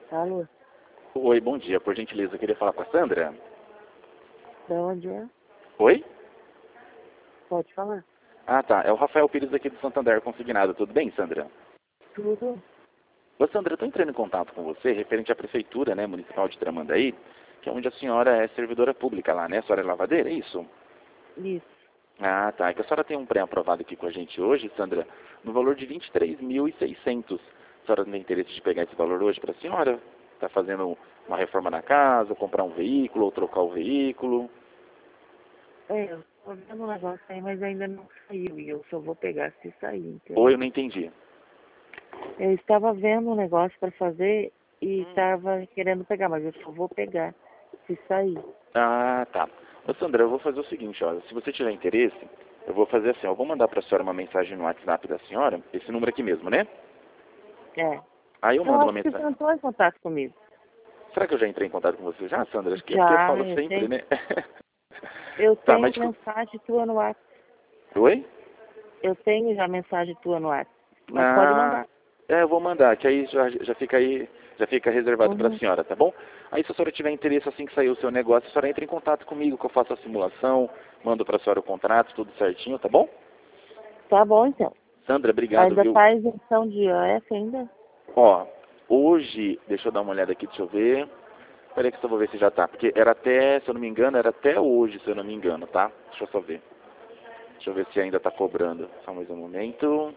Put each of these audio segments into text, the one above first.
Alô? Oi, bom dia. Por gentileza, eu queria falar com a Sandra. Da onde é? Oi? Pode falar. Ah, tá. É o Rafael Pires aqui do Santander Consignado. Tudo bem, Sandra? Tudo? Ô, Sandra, eu estou entrando em contato com você referente à Prefeitura, né, Municipal de Tramandaí, que é onde a senhora é servidora pública lá, né? A senhora é lavadeira, é isso? Isso. Ah, tá. É que a senhora tem um pré-aprovado aqui com a gente hoje, Sandra, no valor de 23.600. A senhora tem interesse de pegar esse valor hoje para a senhora? Está fazendo uma reforma na casa, comprar um veículo ou trocar o veículo? Eu tô vendo um negócio aí, mas ainda não saiu. E eu só vou pegar se sair, Ou eu entendeu? não entendi. Eu estava vendo um negócio para fazer e estava querendo pegar, mas eu só vou pegar se sair. Ah, tá. Ô, Sandra, eu vou fazer o seguinte, olha, se você tiver interesse, eu vou fazer assim, eu vou mandar para a senhora uma mensagem no WhatsApp da senhora, esse número aqui mesmo, né? É. Aí eu Eu mando uma acho que você mensagem. não entrou em contato comigo. Será que eu já entrei em contato com você já, Sandra? Acho que é porque eu Já, falo sempre, né? eu Tá, tenho mas... mensagem tua no WhatsApp. Oi? Eu tenho já mensagem tua no WhatsApp. Mas pode Ah, mandar. eu vou mandar, que aí, já fica reservado para a Uhum. senhora, tá bom? Aí se a senhora tiver interesse assim que sair o seu negócio, a senhora entra em contato comigo, que eu faço a simulação, mando para a senhora o contrato, tudo certinho, tá bom? Tá bom, então. Sandra, obrigado, Ainda viu? faz emissão de IOF ainda? Ó, hoje, deixa eu dar uma olhada aqui, deixa eu ver. Peraí que eu só vou ver se já tá, porque era até, se eu não me engano, era até hoje, se eu não me engano, tá? Deixa eu só ver. Deixa eu ver se ainda tá cobrando. Só mais um momento.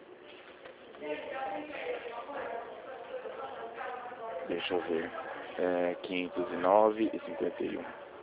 Deixa eu ver. 509,51.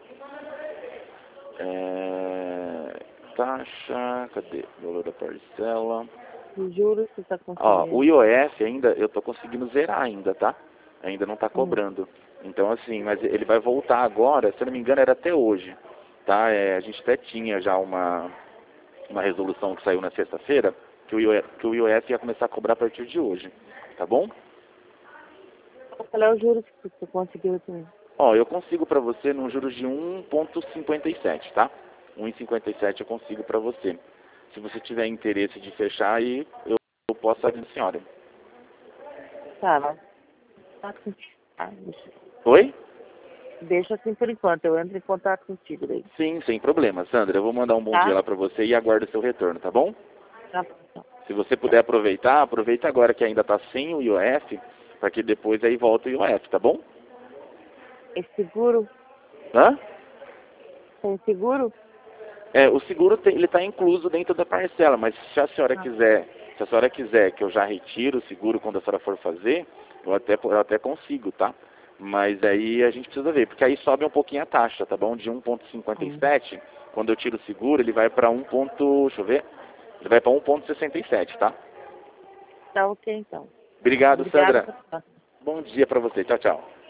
Taxa, cadê? Valor da parcela. Juro que tá Ó, o conseguindo. IOF ainda, eu tô conseguindo zerar ainda, tá? Ainda não tá Hum. cobrando. Então, assim, mas ele vai voltar agora, se eu não me engano, era até hoje, tá? A gente até tinha já uma resolução que saiu na sexta-feira, que o IOF ia começar a cobrar a partir de hoje, tá bom? Qual é o juros que tu conseguiu também? Ó, eu consigo para você num juros de 1,57, tá? 1,57 eu consigo para você. Se você tiver interesse de fechar aí, eu posso fazer a senhora. Tá, mas tá contigo. Ah, Oi? deixa assim por enquanto, eu entro em contato contigo daí. Sim, sem problema, Sandra. Eu vou mandar um bom dia Tá? lá para você e aguardo seu retorno, tá bom? Tá bom, então. Se você puder aproveitar, aproveita agora que ainda está sem o IOF, para que depois aí volta o IOF, tá bom? É seguro? Hã? Tem seguro? O seguro ele está incluso dentro da parcela, mas se a senhora Ah, quiser, se a senhora quiser que eu já retire o seguro quando a senhora for fazer, eu até consigo, tá? Mas aí a gente precisa ver, porque aí sobe um pouquinho a taxa, tá bom? De hum. 1,57, quando eu tiro o seguro, ele vai para 1. Deixa eu ver. Ele vai para 1,67, tá? Tá ok então. Obrigado, Obrigada. Sandra. Bom dia para você. Tchau, tchau.